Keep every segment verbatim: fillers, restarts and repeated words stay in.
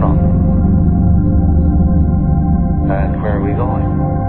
from? And where are we going?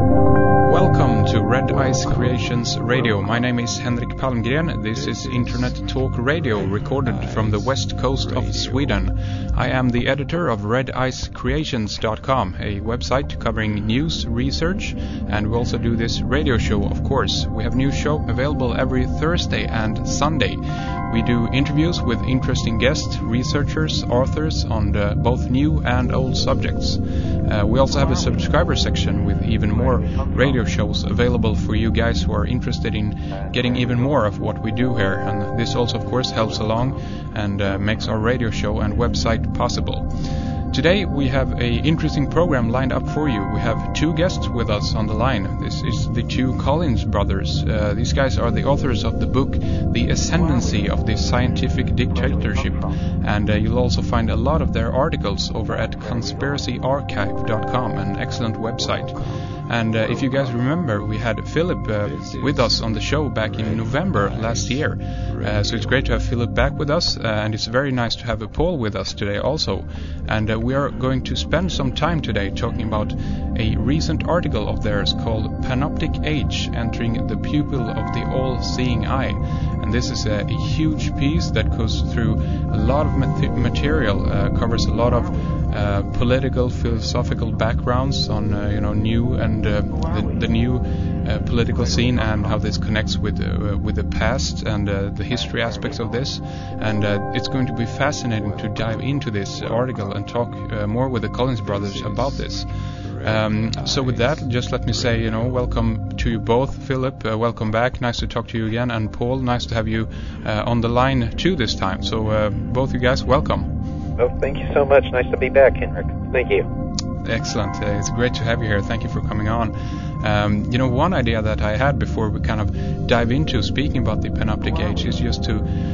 Welcome to Red Ice Creations Radio. My name is Henrik Palmgren. This is Internet Talk Radio, recorded from the west coast of Sweden. I am the editor of red ice creations dot com, a website covering news, research, and we also do this radio show, of course. We have a new show available every Thursday and Sunday. We do interviews with interesting guests, researchers, authors on the, both new and old subjects. Uh, we also have a subscriber section with even more radio shows available for you guys who are interested in getting even more of what we do here. And this also, of course, helps along and uh, makes our radio show and website possible. Today we have an interesting program lined up for you. We have two guests with us on the line. This is the two Collins brothers. Uh, these guys are the authors of the book The Ascendancy of the Scientific Dictatorship, and uh, you'll also find a lot of their articles over at conspiracy archive dot com, an excellent website. And uh, if you guys remember, we had Philip uh, with us on the show back in November last year. Uh, so it's great to have Philip back with us, uh, and it's very nice to have uh, Paul with us today also. And uh, we are going to spend some time today talking about a recent article of theirs called Panoptic Age, Entering the Pupil of the All-Seeing Eye. And this is a, a huge piece that goes through a lot of mat- material, uh, covers a lot of Uh, political, philosophical backgrounds on, uh, you know, new and uh, the, the new uh, political scene and how this connects with uh, with the past and uh, the history aspects of this. And uh, it's going to be fascinating to dive into this article and talk uh, more with the Collins brothers about this. Um, so with that, just let me say, you know, welcome to you both. Philip, uh, welcome back. Nice to talk to you again. And Paul, nice to have you uh, on the line too this time. So uh, both you guys, welcome. Oh, thank you so much. Nice to be back, Henrik. Thank you. Excellent. Uh, it's great to have you here. Thank you for coming on. Um, you know, one idea that I had before we kind of dive into speaking about the Panoptic Age is just to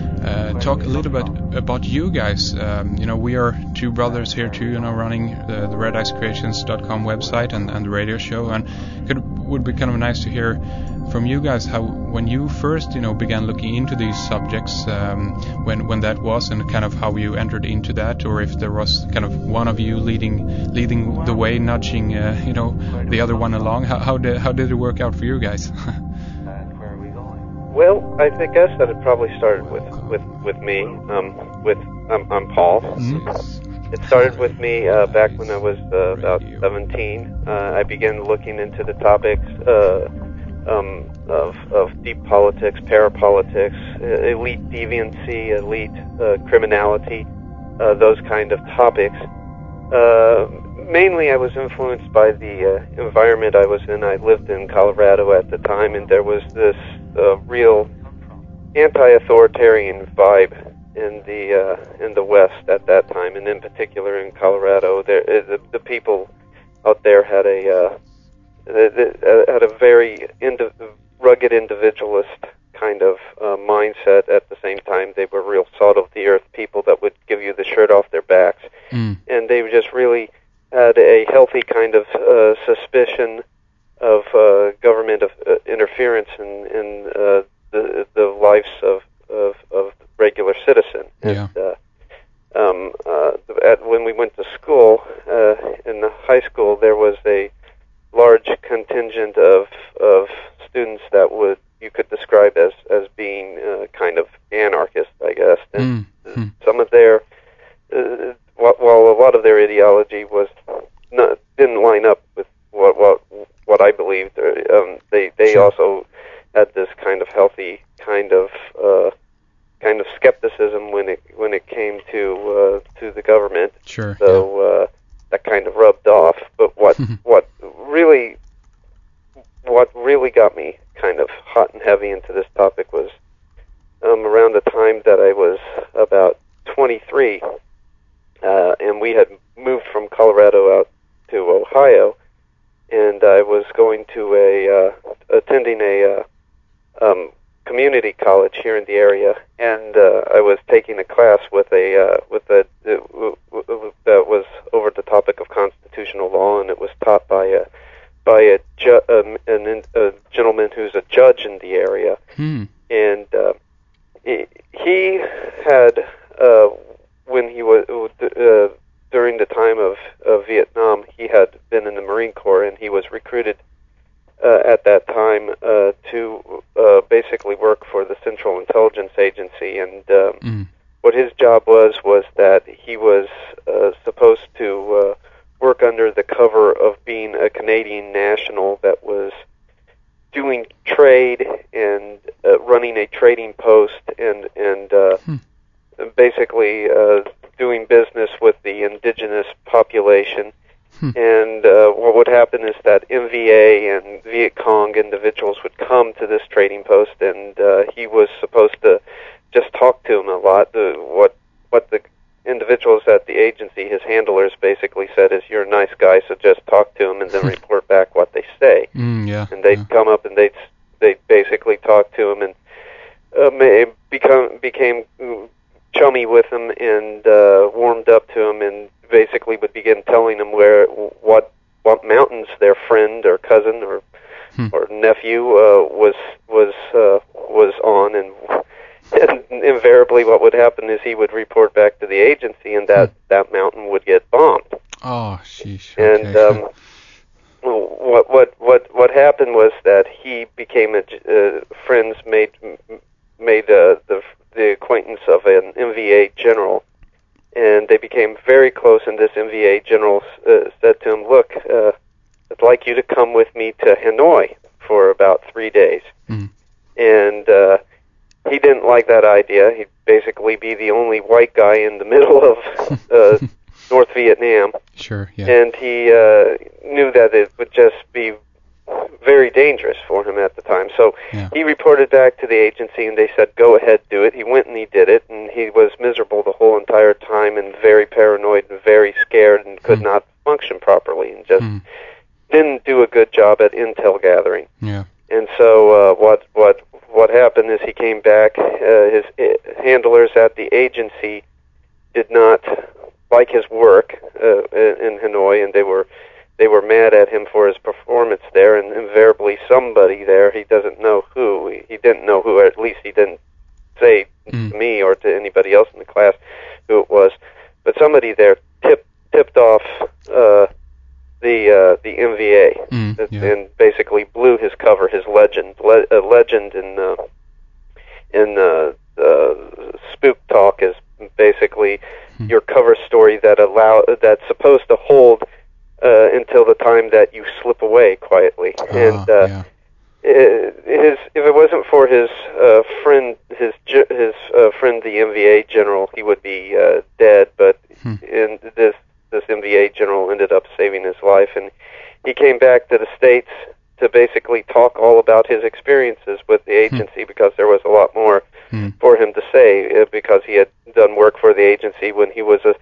uh, talk a little bit about you guys. Um, you know, we are two brothers here too, you know, running the, the red ice creations dot com website and, and the radio show, and it would be kind of nice to hear from you guys how, when you first, you know, began looking into these subjects, um, when when that was, and kind of how you entered into that, or if there was kind of one of you leading leading the way, nudging, uh, you know, the other one along. How, how did how did it work out for you guys? Well, I think I said it probably started with with with me. Um, with um, I'm Paul. Mm-hmm. It started with me uh, back when I was uh, about seventeen. Uh, I began looking into the topics uh, um, of, of deep politics, parapolitics, uh, elite deviancy, elite uh, criminality, uh, those kind of topics. Uh, mainly I was influenced by the uh, environment I was in. I lived in Colorado at the time, and there was this uh, real anti-authoritarian vibe in the uh, in the West at that time, and in particular in Colorado. There, the, the people out there had a uh, had a very indi- rugged individualist kind of uh, mindset. At the same time, they were real salt-of-the-earth people that would give you the shirt off their backs, mm. and they just really had a healthy kind of uh, suspicion of uh, government of, uh, interference in, in uh, the, the lives of, of, of regular citizen. Yeah. And, uh, um, uh, at, when we went to school, uh, in the high school, there was a large contingent of of students that would you could describe as as being uh, kind of anarchist, I guess. And mm. some of their uh, while a lot of their ideology was not, didn't line up with what what what I believed, um, they they sure. also had this kind of healthy kind of uh, kind of skepticism when it when it came to uh, to the government. Sure. So yeah. uh, that kind of rubbed off. But what what really what really got me kind of hot and heavy into this topic was um, around the time that I was about twenty-three, uh, and we had moved from Colorado out to Ohio, and I was going to a uh, attending a uh, um, community college here in the area, and uh, I was taking a class with a uh, with a uh, that was over the topic of constitutional law, and it was taught by a by a, ju- um, an, a gentleman who's a judge in the area, hmm. and uh, he, he had uh, when he was uh, during the time time of, of Vietnam, he had been in the Marine Corps, and he was recruited uh, at that time uh, to uh, basically work for the Central Intelligence Agency. And um, Mm. what his job was was that he was uh, supposed to uh, work under the cover of being a Canadian national that was doing trade and uh, running a trading post and and uh, Hmm. basically uh, doing business with the indigenous population. Hmm. And uh, what would happen is that M V A and Viet Cong individuals would come to this trading post, and uh, he was supposed to just talk to them a lot. The, what what the individuals at the agency, his handlers, basically said is, "You're a nice guy, so just talk to them and then report back what they say." Mm, yeah. And they'd yeah. come up and they'd they'd basically talk to him and uh, may, become became chummy with him and uh, warmed up to him, and basically would begin telling him where what what mountains their friend or cousin or Hmm. or nephew uh, was was uh, was on, and, and invariably what would happen is he would report back to the agency, and that, Hmm. that mountain would get bombed. Oh, sheesh. And Okay. um, what what what what happened was that he became a uh, friends made made uh, the the acquaintance of an M V A general, and they became very close. And this M V A general uh, said to him, "Look, uh, I'd like you to come with me to Hanoi for about three days." Mm. And uh, he didn't like that idea. He'd basically be the only white guy in the middle of uh, North Vietnam. Sure, yeah. And he uh, knew that it would just be very dangerous for him at the time. So Yeah. he reported back to the agency, and they said, "Go ahead, do it." He went and he did it, and he was miserable the whole entire time and very paranoid and very scared and could Hmm. not function properly and just Mm. didn't do a good job at intel gathering. Yeah. And so uh, what what what happened is he came back. Uh, his uh, handlers at the agency did not like his work uh, in, in Hanoi, and they were they were mad at him for his performance there. And invariably, somebody there, he doesn't know who, he, he didn't know who, or at least he didn't say Mm. to me or to anybody else in the class who it was, but somebody there tipped tipped off uh, the uh, the M V A Mm, and, yeah. and basically blew his cover, his legend, le- a legend in uh, in uh, uh, spook talk is basically Hmm. your cover story that allow that's supposed to hold uh, until the time that you slip away quietly. Ah, and uh, yeah. i- his if it wasn't for his uh, friend, his ge- his uh, friend, the M V A general, he would be uh, dead. But Hmm. in this this M V A general ended up saving his life, and he came back to the States to basically talk all about his experiences with the agency, because there was a lot more Hmm. for him to say, uh, because he had done work for the agency when he was a,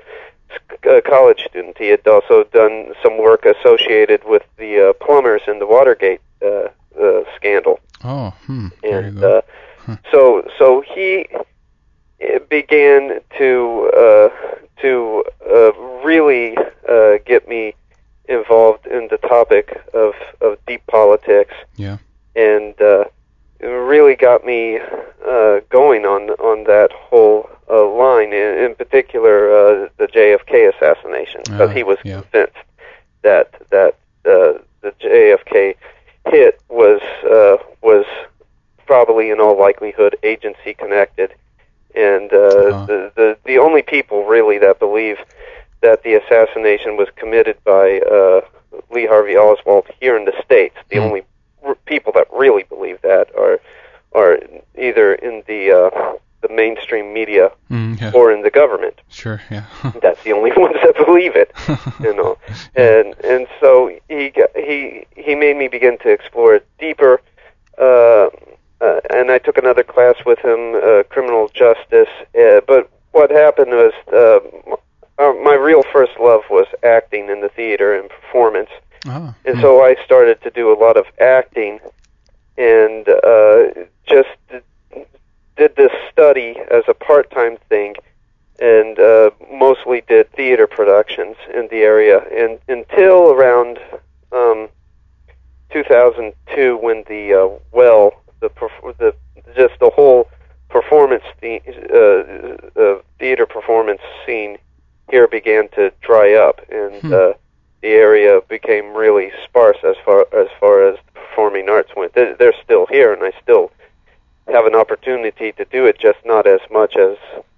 a college student. He had also done some work associated with the uh, plumbers in the Watergate uh, uh, scandal. Oh, hmm. There you And go. uh, Huh. so so he uh, began to uh, to uh, really uh, get me involved in the topic of, of deep politics, Yeah. and uh, it really got me uh, going on on that whole uh, line. In, in particular, uh, the J F K assassination, because Ah, he was yeah. convinced that that uh, the J F K hit was uh, was probably in all likelihood agency connected, and uh, Uh-huh. the, the the only people really that believe that the assassination was committed by uh, Lee Harvey Oswald here in the States, the Hmm. only r- people that really believe that are are either in the uh, the mainstream media Mm, yeah. or in the government. Sure, yeah. That's the only ones that believe it, you know. And and so he got, he he made me begin to explore it deeper. Uh, uh, and I took another class with him, uh, criminal justice. Uh, but what happened was, uh, uh, my real first love was acting in the theater and performance. Ah, And hmm. so I started to do a lot of acting, and uh, just did, did this study as a part-time thing, and uh, mostly did theater productions in the area. And until around um, two thousand two, when the uh, well, the perf- the just the whole performance the uh, uh, theater performance scene here began to dry up, and Hmm. uh, the area became really sparse as far as far as performing arts went. They're, they're still here, and I still have an opportunity to do it, just not as much as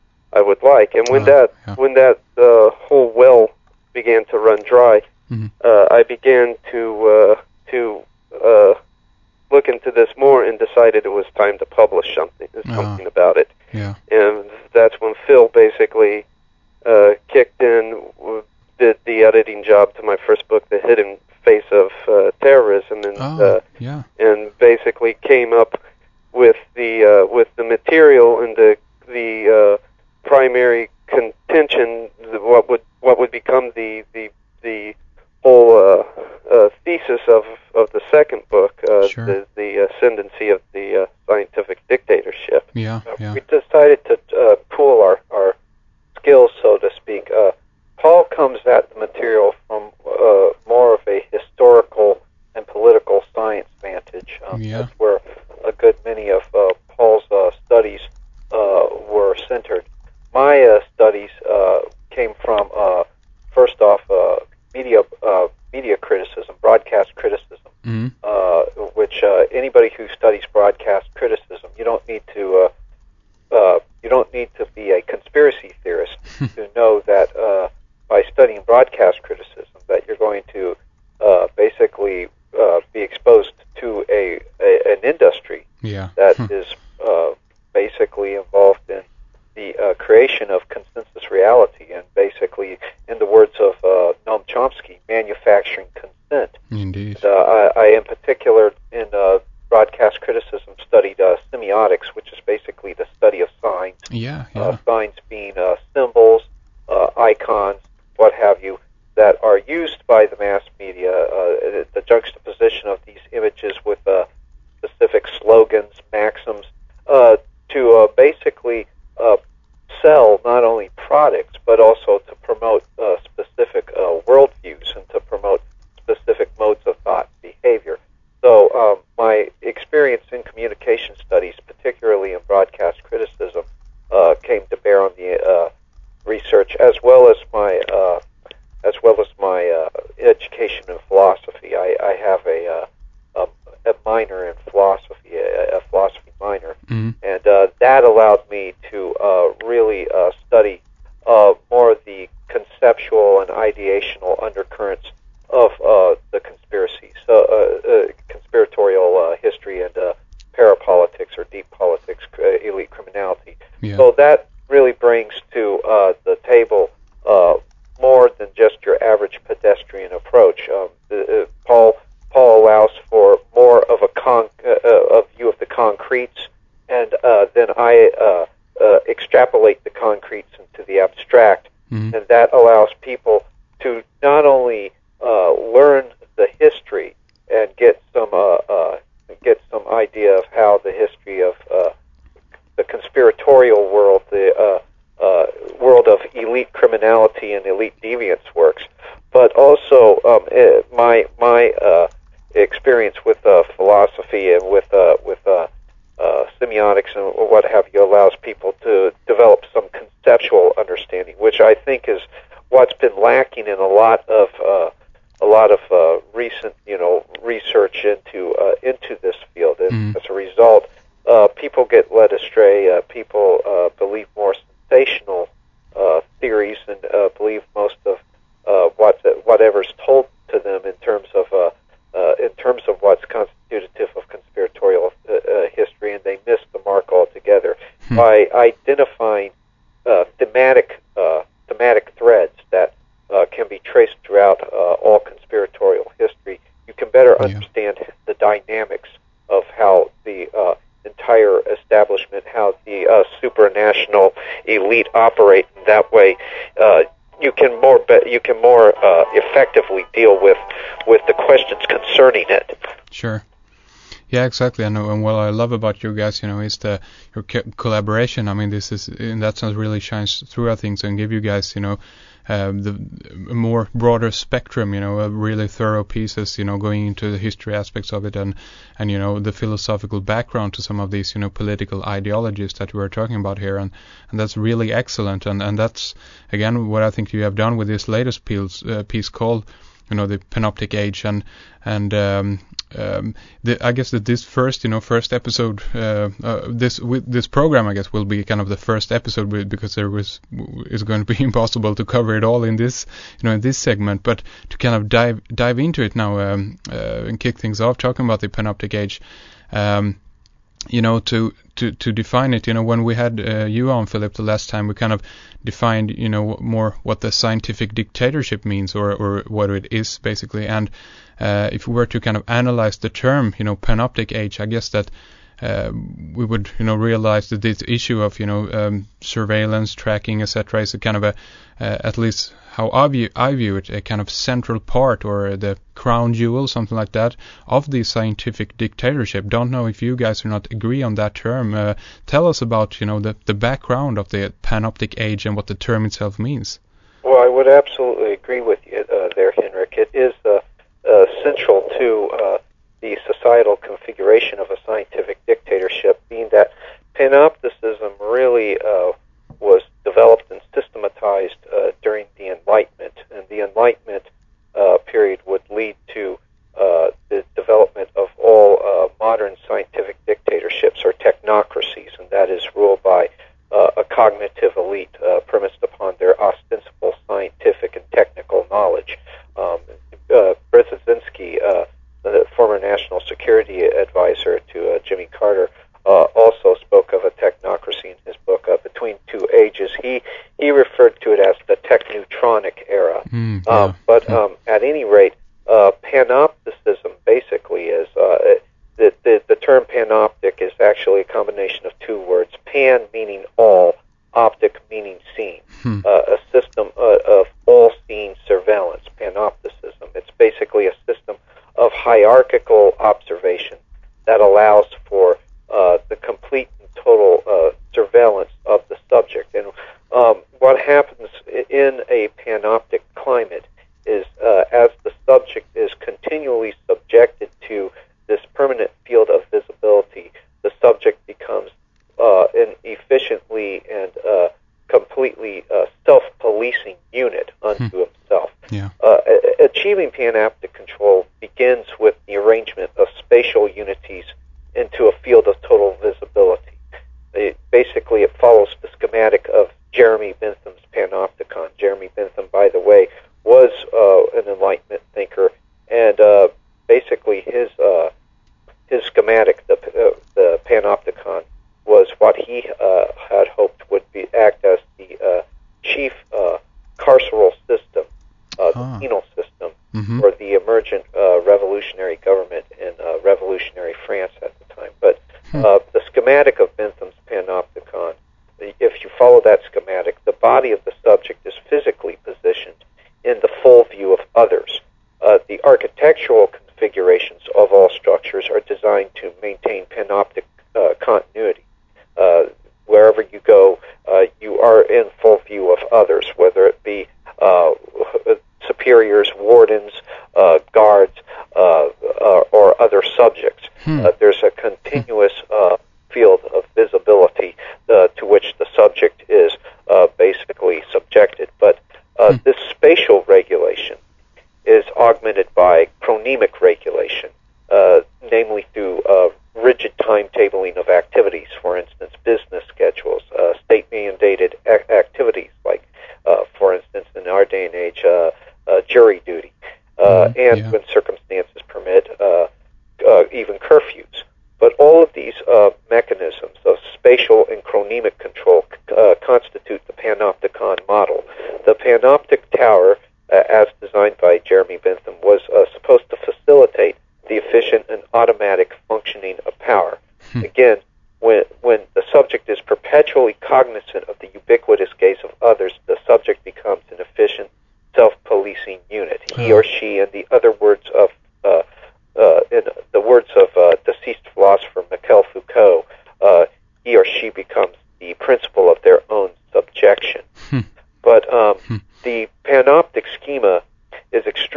I would like. And when Uh, that yeah. when that uh, whole well began to run dry, Mhm. uh, I began to uh, to uh, look into this more and decided it was time to publish something something about it. Yeah. And that's when Phil basically uh, kicked in, w- did the editing job to my first book, The Hidden Face of uh, Terrorism, and Oh, uh, yeah. and basically came up with the uh, with the material and the the uh, primary contention, the- what would what would become the the the whole uh, uh, thesis of of the second book, uh, Sure. the the ascendancy of the uh, scientific dictatorship. Yeah, yeah. We decided to uh, pool our, our skills, so to speak. Uh, Paul comes at the material from uh, more of a historical and political science vantage. Um, Yeah. That's where a good many of uh, Paul's uh, studies uh, were centered. My uh, studies uh, came from, uh, first off, uh, media uh, media criticism, broadcast criticism. Mhm. Uh, which uh, anybody who studies broadcast criticism, you don't need to uh, uh, you don't need to be a conspiracy theorist to know that uh, by studying broadcast criticism, that you're going to uh, basically uh, be exposed to a, a an industry Yeah. that Hmm. is uh, basically involved in the uh, creation of consensus reality, and basically, in the words of uh, Noam Chomsky, manufacturing consent. Indeed. Uh, I, I, in particular, in uh, broadcast criticism, studied uh, semiotics, which is basically the study of signs. Yeah, Uh, yeah. signs being uh, symbols, uh, icons, what have you, that are used by the mass media. Uh, the juxtaposition of these images with uh, specific slogans, maxims, uh, to uh, basically uh, sell not only products, but also to promote uh, specific uh, worldviews and to promote specific modes of thought and behavior. So um, my experience in communication studies, particularly in broadcast criticism, uh, came to bear on the uh, research, as well as my uh, as well as my uh, education in philosophy. I, I have a, uh, a a minor in philosophy, a, a philosophy minor, Mhm. and uh, that allowed me to uh, really uh, study uh, more of the conceptual and ideational undercurrents of uh, the conspiracy, so uh, uh, conspiratorial uh, history and uh, parapolitics or deep politics, uh, elite criminality. Yeah. So that really brings to uh, the table uh, more than just your average pedestrian approach. Um, the, uh, Paul Paul allows for more of a con uh, a view of the concretes, and uh, then I uh, uh, extrapolate the concretes into the abstract, Mhm. and that allows people to not only uh, learn the history and get some uh, uh, get some idea of how the history of uh, the conspiratorial world, the uh, uh, world of elite criminality and elite deviance works, but also um, eh, my my uh, experience with uh, philosophy and with uh, with uh, uh, semiotics and what have you allows people to develop some conceptual understanding, which I think is what's been lacking in a lot of uh, a lot of uh, recent, you know, research into uh, into this field. And Mm. as a result, uh, people get led astray. Uh, people uh, believe more sensational uh, theories and uh, believe most of uh, what whatever's told to them in terms of uh, uh, in terms of what's constitutive of conspiratorial uh, uh, history, and they miss the mark altogether. Hmm. By identifying uh, thematic uh, thematic threads that uh, can be traced throughout uh, all conspiratorial history, you can better Yeah. understand the dynamics of how the uh, entire establishment, how the uh, supranational elite operate. And that way, uh, you can more be- you can more uh, effectively deal with with the questions concerning it. Sure. Yeah, exactly. And, and what I love about you guys, you know, is the your co- collaboration. I mean, this is in that sense really shines through our things and give you guys, you know, um, the a more broader spectrum, you know, uh, really thorough pieces, you know, going into the history aspects of it and, and, you know, the philosophical background to some of these, you know, political ideologies that we were talking about here. And, and that's really excellent. And, and that's, again, what I think you have done with this latest piece, uh, piece called, you know, the Panoptic Age. And, and, um, Um, the, I guess that this first, you know, first episode, uh, uh, this with this program, I guess, will be kind of the first episode with, because there was is going to be impossible to cover it all in this, you know, in this segment. But to kind of dive dive into it now um, uh, and kick things off, talking about the Panoptic Age, um, you know, to to to define it, you know, when we had uh, you on, Philip, the last time, we kind of defined, you know, more what the scientific dictatorship means, or or what it is basically. And Uh, if we were to kind of analyze the term, you know, Panoptic Age, I guess that uh, we would, you know, realize that this issue of, you know, um, surveillance, tracking, et cetera, is a kind of a, uh, at least how I view, I view it, a kind of central part, or the crown jewel, something like that, of the scientific dictatorship. Don't know if you guys do not agree on that term. Uh, tell us about, you know, the, the background of the Panoptic Age and what the term itself means. Well, I would absolutely agree with you uh, there, Henrik. It is uh, uh, central to uh, the societal configuration of a scientific dictatorship, being that panopticism really uh, was developed and systematized uh, during the Enlightenment, and the Enlightenment uh, period would lead to uh, the development of all uh, modern scientific dictatorships or technocracies, and that is ruled by uh, a cognitive elite uh, premised upon their ostensible scientific and technical knowledge. Um, uh, Brzezinski, uh, the former national security advisor to uh, Jimmy Carter, uh, also spoke of a technocracy in his book, uh, Between Two Ages. He he referred to it as the techneutronic era. Mm, yeah, um, but yeah. um, at any rate, uh, panopticism basically is, uh, the, the, the term panoptic is actually a combination of two words, pan meaning all, optic meaning seen, Hmm. uh, a system uh, of all-seeing surveillance, panopticism. It's basically a system of hierarchical observation that allows for uh, the complete and total uh, surveillance of the subject. And um, what happens in a panoptic climate is uh, as the subject is continually subjected to this permanent field of visibility, the subject becomes uh, an efficiently and uh, completely uh, self-policing unit unto Hmm. himself. Yeah. Uh, a- achieving panoptic control begins with the arrangement of spatial unities into a field of total visibility. It, basically, it follows the schematic of Jeremy Bentham's panopticon. Jeremy Bentham, by the way, was uh, an Enlightenment thinker, and uh, basically his uh, his schematic, the uh, the panopticon, was what he uh, had hoped would be act as the uh, chief uh, carceral system, uh, Ah. the penal system, Mm-hmm. for the emergent uh, revolutionary government in uh, revolutionary France at the time. But Hmm. uh, the schematic of Bentham's panopticon, if you follow that schematic, the body of the subject is physically positioned in the full view of others. Uh, the architectural configurations of all structures are designed to maintain panoptic uh, continuity. Uh, wherever you go, uh, you are in full view of others, whether it be uh, superiors, wardens, uh, guards, uh, uh, or other subjects. Hmm. Uh, there's a continuous uh, field of visibility uh, to which the subject is uh, basically subjected. But uh, Hmm. this spatial regulation is augmented by chronemic regulation, uh, namely through uh, rigid timetabling of activities, for instance, business schedules, uh, state-mandated ac- activities like, uh, for instance, in our day and age, uh, uh, jury duty, uh, Mm, and yeah. when circumstances permit, uh, uh, even curfews. But all of these uh, mechanisms of spatial and chronemic control uh, constitute the panopticon model. The panoptic tower, uh, as designed by Jeremy Bentham, was uh, supposed to facilitate the efficient and automatic functioning of power. Hmm. Again, when when the subject is perpetually cognizant of the ubiquitous gaze of others, the subject becomes an efficient, self-policing unit. He Oh. or she, in the other words of uh, uh, in the words of uh, deceased philosopher Michel Foucault, uh, he or she becomes the principle of their own subjection. Hmm. But um, Hmm. the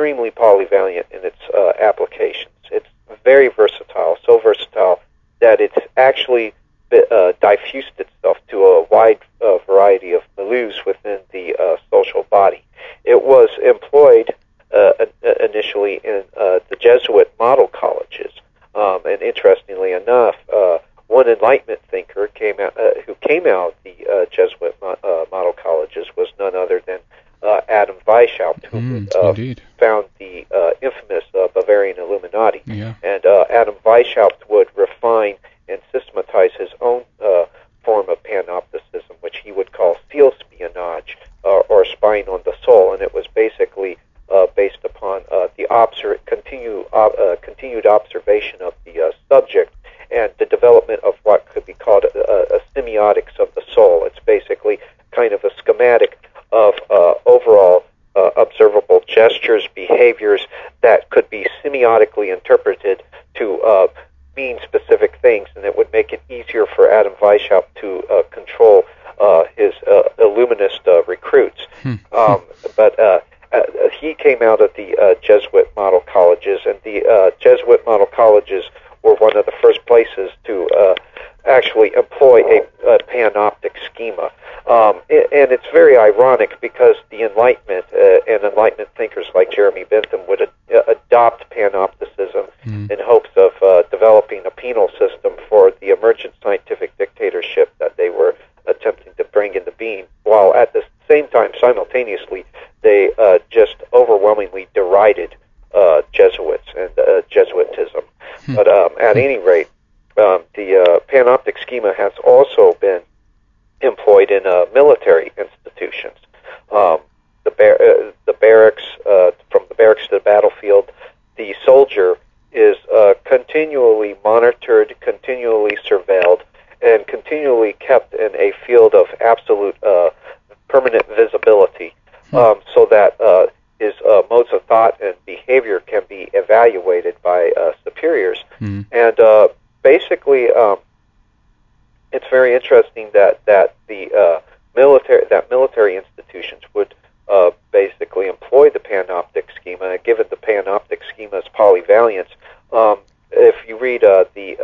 extremely polyvalent in its uh, applications. It's very versatile, so versatile that it's actually uh, diffused itself to a wide uh, variety of milieus within the uh, social body. It was employed uh, initially in uh, the Jesuit model colleges, um, and interestingly enough, uh, one Enlightenment thinker came out, uh, who came out of the uh, Jesuit mo- uh, model colleges was none other than uh, Adam Weishaupt, who Mm, uh, indeed. found the uh, infamous uh, Bavarian Illuminati. Yeah. And uh, Adam Weishaupt would refine and systematize his own uh, form of panopticism, which he would call sealspionage, uh, or spying on the soul, and it was basically uh, based upon uh, the obser- continue, uh, continued observation of the uh, subject and the development of what could be called a, a semiotics of the soul. It's basically kind of a schematic of uh, overall uh, observable gestures, behaviors that could be semiotically interpreted to uh, mean specific things, and it would make it easier for Adam Weishaupt to uh, control uh, his uh, Illuminist uh, recruits. Hmm. Um, but uh, uh, he came out of the uh, Jesuit model colleges, and the uh, Jesuit model colleges were one of the first places to uh, actually employ a, a panoptic schema. Um, and it's very ironic because the Enlightenment uh, and Enlightenment thinkers like Jeremy Bentham would ad- adopt panopticism Mm. in hopes of uh, developing a penal system for the emergent scientific dictatorship that they were attempting to bring into being, while at the same time, simultaneously, they uh, just overwhelmingly derided uh, Jesuits and uh, Jesuitism. Hmm. But um, at any rate, um, the uh, panoptic schema has also been employed in uh, military institutions. Um, the, bar- uh, the barracks, uh, from the barracks to the battlefield, the soldier is uh, continually monitored, continually surveilled, and continually kept in a field of absolute uh, permanent visibility, um, so that uh, his uh, modes of thought and behavior can be evaluated by uh, superiors. Mm. And uh, basically, um, it's very interesting that that the uh, military that military institutions would uh, basically employ the panoptic schema. Given the panoptic schema's polyvalence, um, if you read uh, the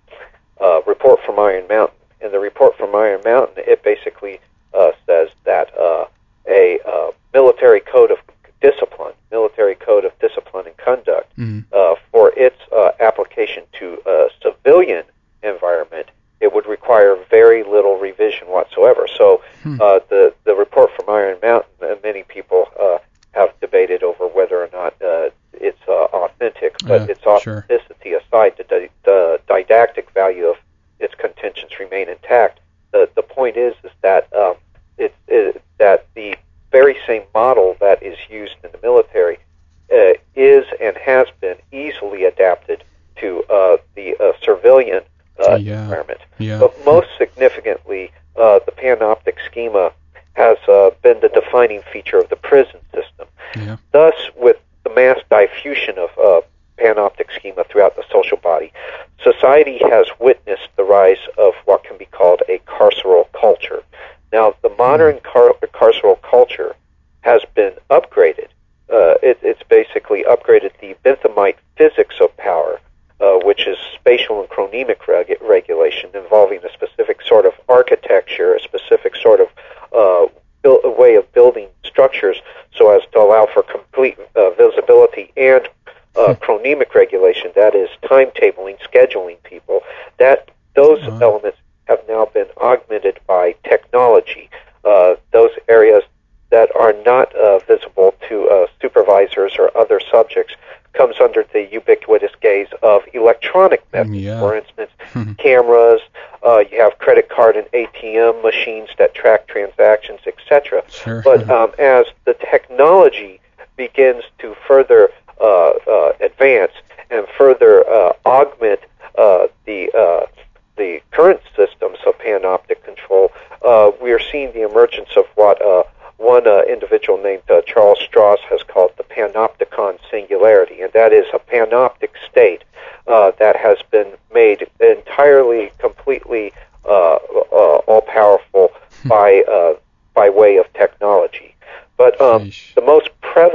uh, uh, report from Iron Mountain, in the report from Iron Mountain, it basically uh, says that uh, a uh, military code of discipline, military code of discipline and conduct, Mm. uh, for its uh, application to a civilian environment, it would require very little revision whatsoever. So Hmm. uh, the, the report from Iron Mountain, and many people uh, have debated over whether or not uh, it's uh, authentic, but Yeah, its sure. authenticity aside, the, di- the didactic value of its contentions remain intact. The, the point is is that um, it, it, that the very same model that is used in the military uh, is and has been easily adapted to uh, the uh, civilian uh, Yeah. environment. Yeah. But most significantly, uh, the panoptic schema has uh, been the defining feature of the prison system. Yeah. Thus, with the mass diffusion of uh, panoptic schema throughout the social body, society has witnessed the rise of what can be called a carceral culture. Now, the modern car- carceral culture has been upgraded. Uh, it, it's basically upgraded the Benthamite physics of power, uh, which is spatial and chronemic reg- regulation involving a specific sort of architecture, a specific sort of uh, build, a way of building structures so as to allow for complete uh, visibility and uh, chronemic regulation, that is timetabling, scheduling people. That those Wow. elements have now been augmented by technology. Uh, those areas that are not uh, visible to uh, supervisors or other subjects comes under the ubiquitous gaze of electronic methods. Yeah. For instance, cameras, uh, you have credit card and A T M machines that track transactions, et cetera. Sure. But um, as the technology begins to further uh, uh, advance and further uh, augment uh, the uh, the current systems of panoptic control, uh, we are seeing the emergence of what uh, one uh, individual named uh, Charles Strauss has called the panopticon singularity, and that is a panoptic state uh, that has been made entirely, completely uh, uh, all-powerful by uh, by way of technology. But um, Sheesh. the most prevalent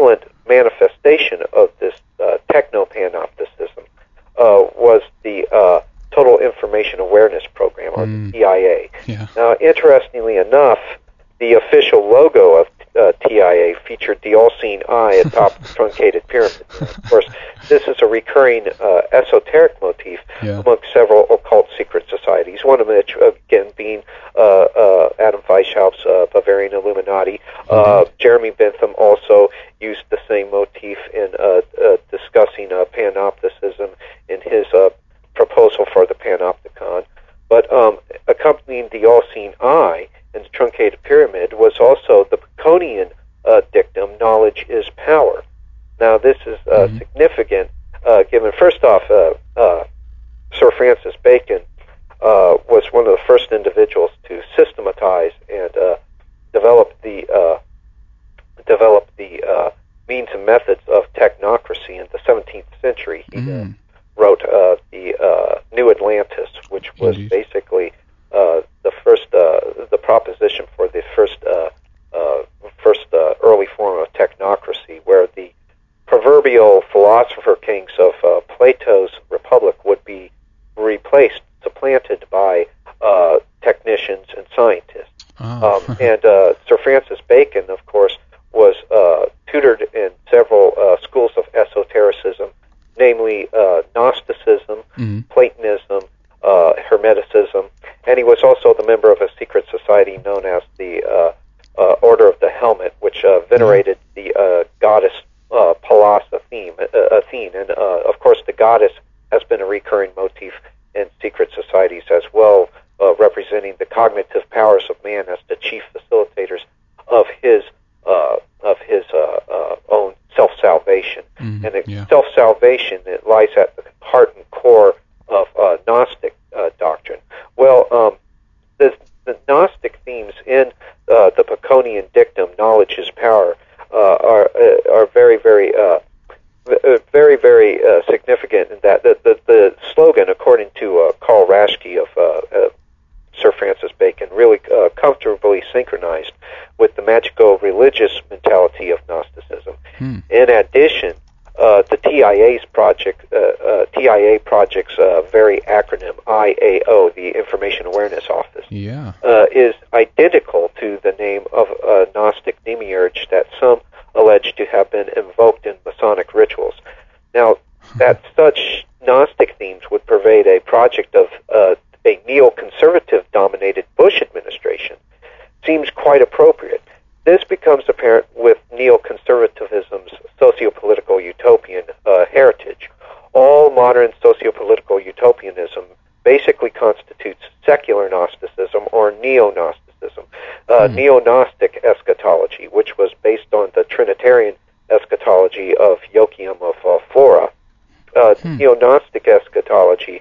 manifestation of this uh, techno-panopticism uh, was the uh, Total Information Awareness Program, or mm. the T I A. Yeah. Now, interestingly enough, the official logo of uh, T I A featured the all-seeing eye atop the truncated pyramid. Of course, this is a recurring uh, esoteric motif yeah. among several occult secret societies, one of which, again, being uh, uh, Adam Weishaupt's uh, Bavarian Illuminati. Uh, Jeremy Bentham also used the same motif in uh, uh, discussing uh, panopticism in his uh, proposal for the Panopticon. But um, accompanying the all-seeing eye and the truncated pyramid was also the Baconian uh, dictum, knowledge is power. Now, this is uh, mm-hmm. significant, uh, given, first off, uh, uh, Sir Francis Bacon uh, was one of the first individuals to systematize and uh, develop the uh, develop the uh, means and methods of technocracy in the seventeenth century. He mm-hmm. uh, wrote uh, the uh, New Atlantis, which was Indeed. basically uh, the first uh, the proposition for the first uh, uh, first uh, early form of technocracy, where the proverbial philosopher kings of uh, Plato's Republic would be replaced, supplanted by uh, technicians and scientists. Oh. um, and uh, Sir Francis Bacon, of course, was uh, tutored in several uh, schools of esotericism, namely uh, Gnosticism, mm-hmm. Platonism, uh, Hermeticism, and he was also the member of a secret society known as the uh, uh, Order of the Helmet, which uh, venerated mm-hmm. the uh, goddess uh, Pallas Athene, uh, Athene. And, uh, of course, the goddess has been a recurring motif in secret societies as well, uh, representing the cognitive powers of man as the chief facilitators of his uh, of his uh, uh, own self-salvation. Mm-hmm. And it, yeah. self-salvation, it lies at the heart and core of uh, Gnostic uh, doctrine. Well, um, the, the Gnostic themes in uh, the Baconian dictum, knowledge is power, uh, are uh, are very, very, uh, very, very uh, significant in that the, the, the slogan, according to uh, Karl Raschke of uh, uh, Sir Francis Bacon, really uh, comfortably synchronized with the magico-religious mentality of Gnosticism. Hmm. In addition, uh, the T I A's project, uh, uh, T I A project's uh, very acronym I A O, the Information Awareness Office, yeah. uh, is identical to the name of a Gnostic demiurge that some allege to have been invoked in Masonic rituals. Now, that such Gnostic themes would pervade a project of uh, a neoconservative-dominated Bush administration seems quite appropriate. This becomes apparent with neoconservatism's sociopolitical utopian uh, heritage. All modern sociopolitical utopianism basically constitutes secular Gnosticism or neo-Gnosticism. Uh, mm. Neo-Gnostic eschatology, which was based on the Trinitarian eschatology of Joachim of uh, Flora. Uh, hmm. Neo-Gnostic eschatology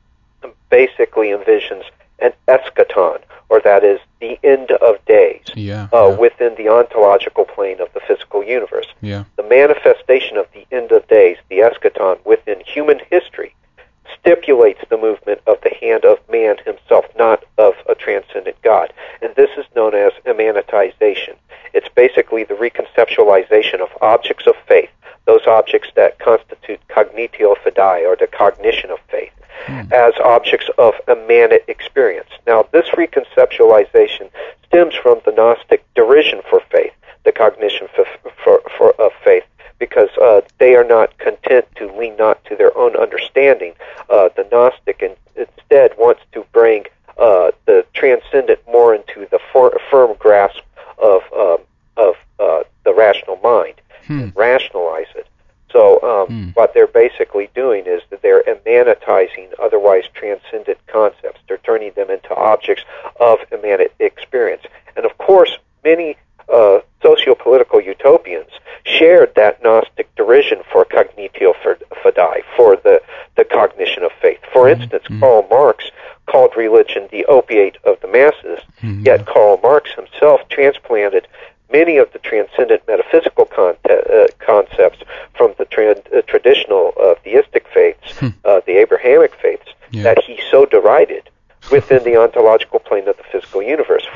basically envisions an eschaton, or that is the end of days, yeah, uh, yeah. within the ontological plane of the physical universe. Yeah. The manifestation of the end of days, the eschaton, within human history, stipulates the movement of the hand of man himself, not of a transcendent God. And this is known as immanentization. It's basically the reconceptualization of objects of faith, those objects that constitute cognitio fidei, or the cognition of faith, mm. as objects of immanent experience. Now, this reconceptualization stems from the Gnostic derision for faith, the cognition for, for, for, of faith, because uh, they are not content to lean not to their own understanding. Uh, the Gnostic in, instead wants to bring uh, the transcendent more into the for, firm grasp of um, of uh, the rational mind, hmm. and rationalize it. So um, hmm. what they're basically doing is that they're immanentizing otherwise transcendent concepts. They're turning them into objects of immanent experience. And of course, many uh, socio-political utopians shared that Gnostic derision for cognitio fidei, for the, the cognition of faith. For mm-hmm. instance, mm-hmm. Karl Marx called religion the opiate of the masses, mm-hmm. yet Karl Marx himself transplanted many of the transcendent metaphysical con- uh, concepts from the tra- uh, traditional uh, theistic faiths, hmm. uh, the Abrahamic faiths, yeah. that he so derided within the ontological plane of the physical universe. For yeah. instance,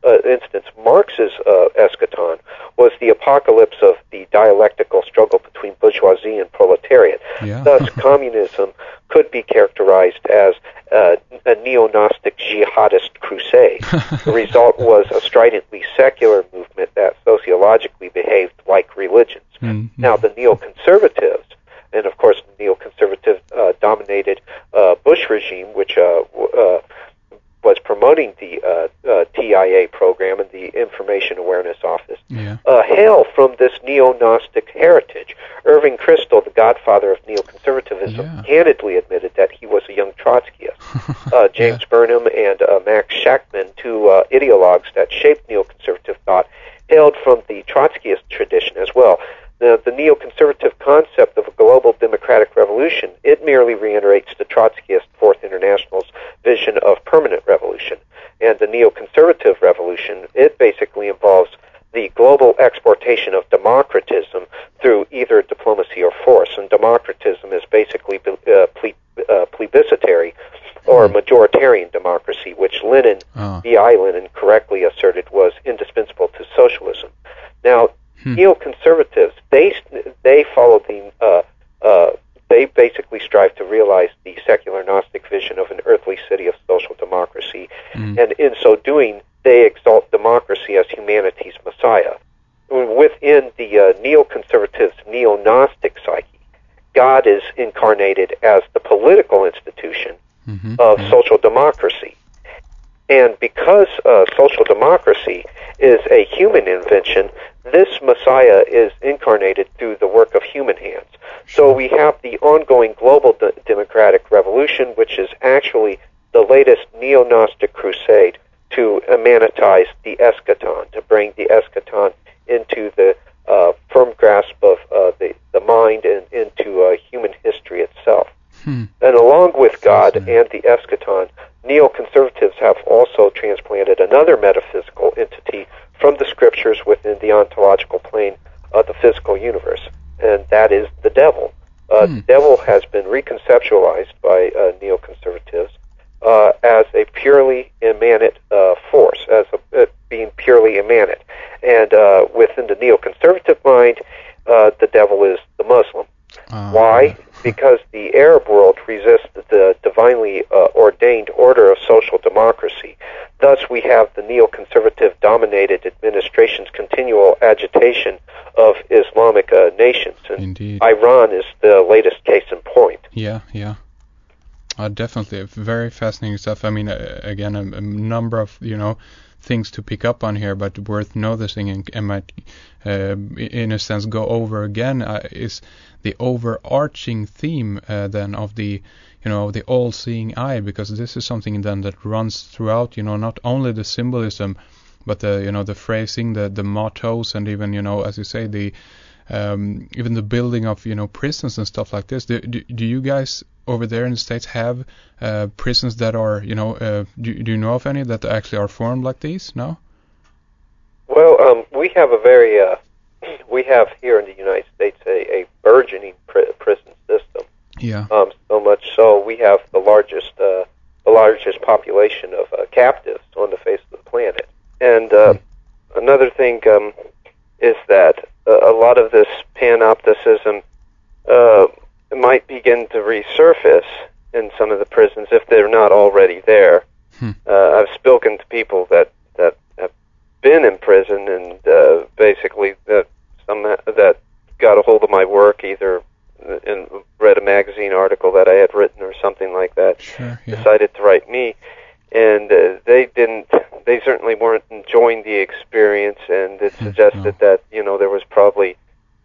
uh, instance, Marx's uh, eschaton was the apocalypse of the dialectical struggle between bourgeoisie and proletariat. Yeah. Thus, communism could be characterized as uh, a neo-Gnostic jihadist crusade. The result was a stridently secular movement that sociologically behaved like religions. Mm-hmm. Now, the neoconservatives, and of course, the neoconservative uh, dominated uh, Bush regime, which uh, uh, was promoting the uh, uh, T I A program and the Information Awareness Office, yeah. uh, hail from this neo-Gnostic heritage. Irving Kristol, the godfather of neoconservatism, Yeah. candidly admitted that he was a young Trotskyist. uh, James Yeah. Burnham and uh, Max Shachtman, two uh, ideologues that shaped neoconservative thought, hailed from the Trotskyist tradition as well. The, the neoconservative concept of a global democratic revolution, it merely reiterates the Trotskyist Fourth International's vision of permanent revolution. And the neoconservative revolution, it basically involves the global exportation of democratism through either diplomacy or force. And democratism is basically uh, ple- uh, plebiscitary or majoritarian democracy, which Lenin, Oh. B I Lenin, correctly asserted was indispensable to socialism. Now, Hmm. neoconservatives, they they follow the uh, uh, they basically strive to realize the secular Gnostic vision of an earthly city of social democracy, Mm. and in so doing, they exalt democracy as humanity's messiah. Within the uh, neoconservatives' neo-Gnostic psyche, God is incarnated as the political institution Mm-hmm. of yeah. social democracy. And because uh, social democracy is a human invention, this Messiah is incarnated through the work of human hands. So we have the ongoing global de- democratic revolution, which is actually the latest neo-Gnostic crusade to emanetize the eschaton, to bring the eschaton into the uh, firm grasp of uh, the, the mind and into uh, human history itself. Hmm. And along with God Fascinating. and the eschaton, neoconservatives have also transplanted another metaphysical entity from the scriptures within the ontological plane of the physical universe, and that is the devil. Uh, Hmm. The devil has been reconceptualized by uh, neoconservatives uh, as a purely immanent uh, force, as a, uh, being purely immanent. And uh, within the neoconservative mind, uh, the devil is the Muslim. Uh, Why? Because the Arab world resists the divinely uh, ordained order of social democracy. Thus, we have the neoconservative-dominated administration's continual agitation of Islamic uh, nations. And Indeed. Iran is the latest case in point. Yeah, yeah. Uh, definitely, very fascinating stuff. I mean, uh, again, a, a number of, you know, things to pick up on here, but worth noticing and, and might, uh, in a sense, go over again uh, is the overarching theme uh, then of the, you know, the all-seeing eye, because this is something then that runs throughout, you know, not only the symbolism, but the, you know, the phrasing, the the mottos, and even, you know, as you say, the um, even the building of, you know, prisons and stuff like this. Do, do, do you guys over there in the States have uh, prisons that are, you know, uh, do, do you know of any that actually are formed like these? No? Well, um, we have a very, uh, we have here in the United States a, a burgeoning pri- prison system. Yeah. Um, so much so, we have the largest, uh, the largest population of uh, captives on the face of the planet. And uh, Hmm. another thing um, is that uh, a lot of this panopticism uh, might begin to resurface in some of the prisons if they're not already there. Hmm. Uh, I've spoken to people that, that have been in prison and uh, basically that some that got a hold of my work, either and read a magazine article that I had written or something like that, Sure, yeah. decided to write me, and uh, they didn't. They certainly weren't enjoying the experience, and it Hmm, suggested no. that you know there was probably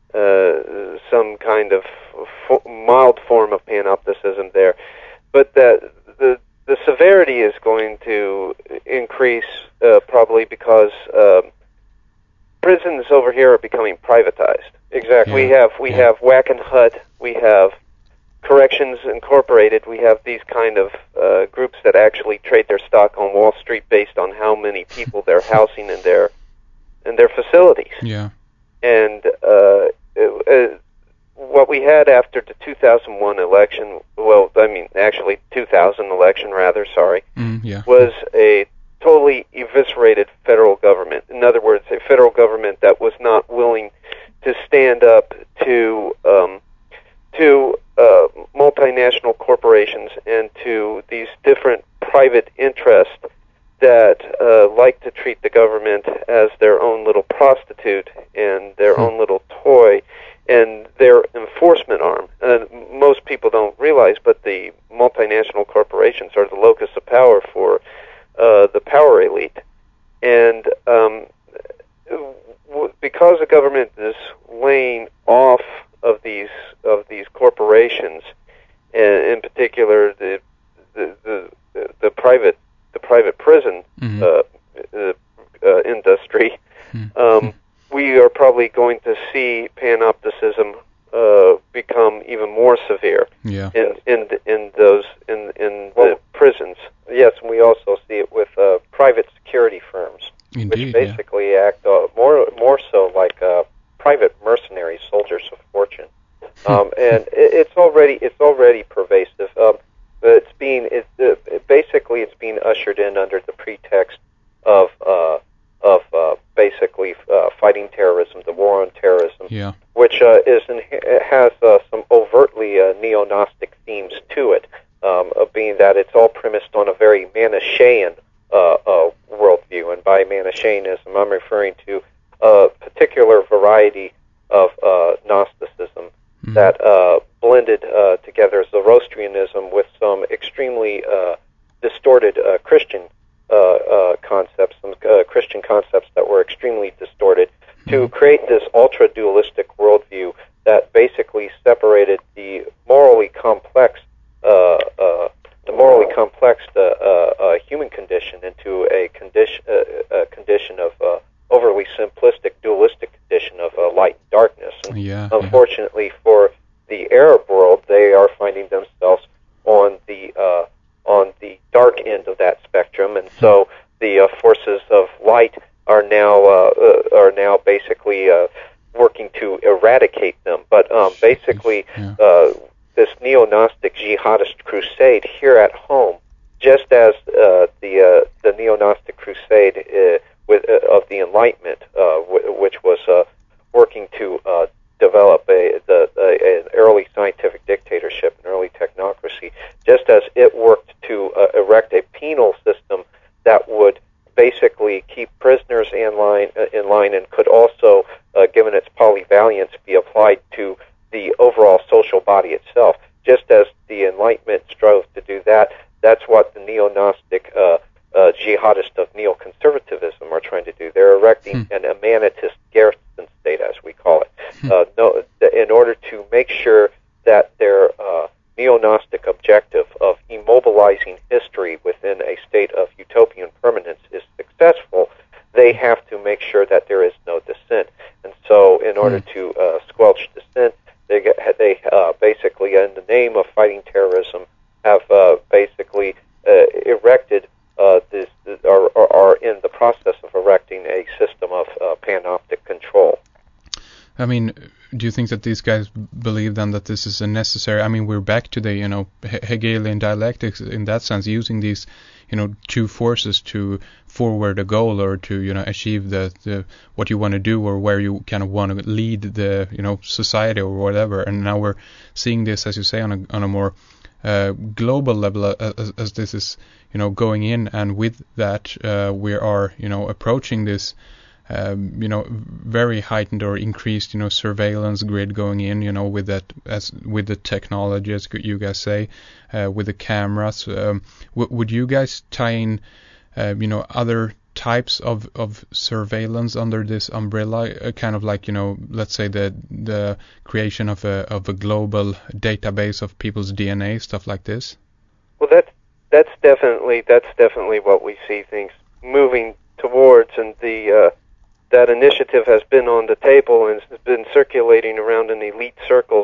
uh, some kind of fo- mild form of panopticism there, but that the the severity is going to increase uh, probably because um, prisons over here are becoming privatized. Exactly. We Yeah, have we yeah. have Whack and Hut. We have Corrections Incorporated. We have these kind of uh, groups that actually trade their stock on Wall Street based on how many people they're housing in their in their facilities. Yeah. And uh, uh, what we had after the two thousand one election, well, I mean, actually two thousand election, rather, sorry, Mm, yeah. was a totally eviscerated federal government. In other words, a federal government that was not willing to stand up to um, to uh, multinational corporations and to these different private interests that uh, like to treat the government as their own little prostitute and their hmm. own little toy and their enforcement arm. Uh, most people don't realize, but the multinational corporations are the locus of power for uh, the power elite. And um, w- because the government is laying off of these of these corporations, and in particular the the the, the private the private prison mm-hmm. uh, uh, uh, industry, mm-hmm. um, we are probably going to see panopticism uh, become even more severe yeah. in in in those in in well, the prisons. Yes, and we also see it with uh, private security firms, Indeed, which basically yeah. act uh, more more so like uh, private mercenary soldiers of fortune, um, and it, it's already it's already pervasive. Um, it's being it's uh, basically it's being ushered in under the pretext of uh, of uh, basically uh, fighting terrorism, the war on terrorism, yeah. which uh, is in, has uh, some overtly uh, neo-Gnostic themes to it, um, of being that it's all premised on a very Manichaean uh, uh, worldview, and by Manichaeanism I'm referring to a particular variety of uh, Gnosticism mm-hmm. that uh, blended uh, together Zoroastrianism with some extremely uh, distorted uh, Christian uh, uh, concepts, some uh, Christian concepts that were extremely distorted, mm-hmm. to create this ultra-dualistic worldview that basically separated the morally complex, uh, uh, the morally complex uh, uh, uh, human condition into a condition, uh, a condition of uh, overly simplistic, dualistic condition of uh, light and darkness. And yeah, unfortunately yeah. for the Arab world, they are finding themselves on the uh, on the dark end of that spectrum, and so the uh, forces of light are now uh, uh, are now basically uh, working to eradicate them. But um, basically, yeah. uh, this neo-Gnostic jihadist crusade here at home, just as uh, the uh, the neo-Gnostic crusade uh, with uh, of the Enlightenment, uh, w- which was uh, working to uh, develop a, the, a, an early scientific dictatorship, an early technocracy, just as it worked to uh, erect a penal system that would basically keep prisoners in line, uh, in line and could also, uh, given its polyvalence, be applied to the overall social body itself. Just as the Enlightenment strove to do that, that's what the neo-Gnostic uh, uh, jihadists of neoconservatism are trying to do. They're erecting hmm. an emmanatist garrison state, as we call it, hmm. uh, no, in order to make sure that their uh, neo-Gnostic objective of immobilizing history within a state of utopian permanence is successful. They have to make sure that there is no dissent. And so in order hmm. to uh, squelch dissent, they, get, they uh, basically, in the name of fighting terrorism, have uh, basically uh, erected uh, this, are, are in the process of erecting a system of uh, panoptic control. I mean, do you think that these guys believe then that this is a necessary? I mean, we're back to the, you know, Hegelian dialectics in that sense, using these, you know, two forces to forward a goal or to, you know, achieve the, the what you want to do or where you kind of want to lead the, you know, society or whatever. And now we're seeing this, as you say, on a on a more uh, global level uh, as, as this is, you know, going in, and with that uh, we are, you know, approaching this. Um, you know, very heightened or increased, you know, surveillance grid going in, you know, with that, as with the technology, as you guys say, uh, with the cameras. Um, w- would you guys tie in, uh, you know, other types of, of surveillance under this umbrella, uh, kind of like, you know, let's say the the creation of a of a global database of people's D N A, stuff like this? Well, that's that's definitely that's definitely what we see things moving towards, and the uh, that initiative has been on the table and has been circulating around in elite circles